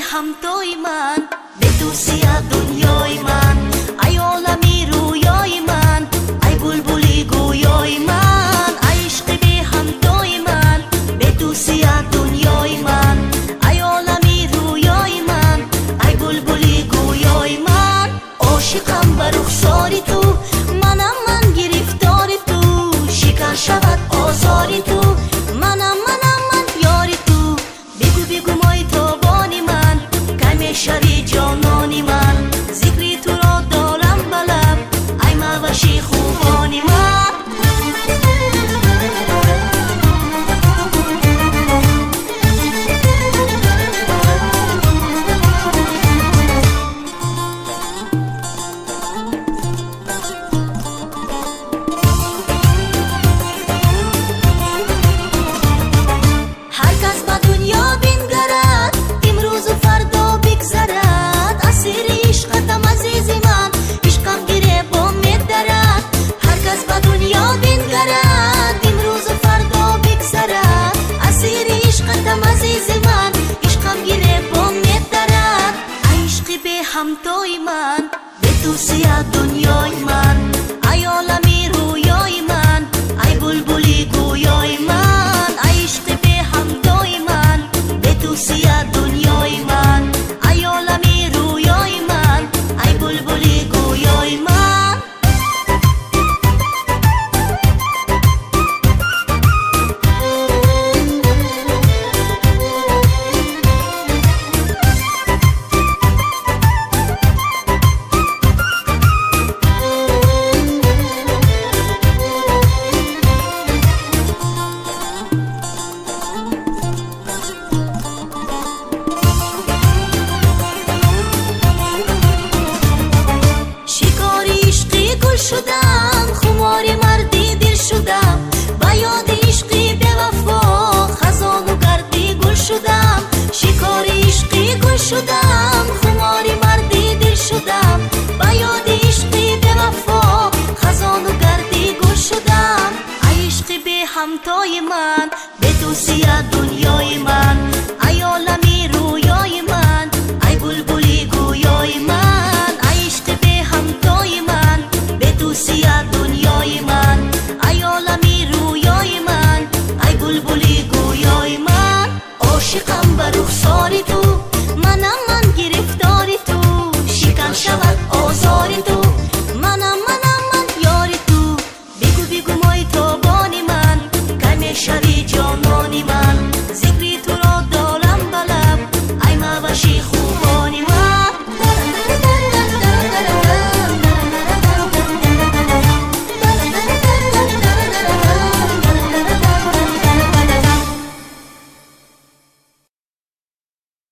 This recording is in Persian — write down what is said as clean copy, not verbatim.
همتای من، به تو سیاه دنیای من، ای عالمی رویای من، ای بلبلی گویای من، ای عشق به همتای من، به تو سیاه دنیای من، ای عالمی رویای من، ای بلبلی گویای من. عاشقم به رخسار تو، منم من گرفتار تو، شکر شود آزار تو، منم من یار تو. بگو بگو مای تابانی من، که شوی جانانی من، ذکری تو را دارم به لب، ای موشی خوبانی من. هر کس به دنیا بنگرد، امروز و فردا بگذرد، اسیر عشقتم عزیز من، عشقم گیره با می‌درد. هر کس به دنیا بنگرد، امروز و فردا بگذرد، اسیر عشقتم عزیز من، عشقم گیره با می‌درد. ای عشق به همتای من، به تو سیاه دنیای من، ای عالمی رویای من، ای بلبلی گویای من، ای عشق به همتای من، به تو سیاه دنیای من، ای عالمی رویای من، ای بلبلی گویای من. شدم خمار مردی دل شدم، با یاد عشقی به وفا خزان و گردی گل شدم، شکار عشقی گل شدم.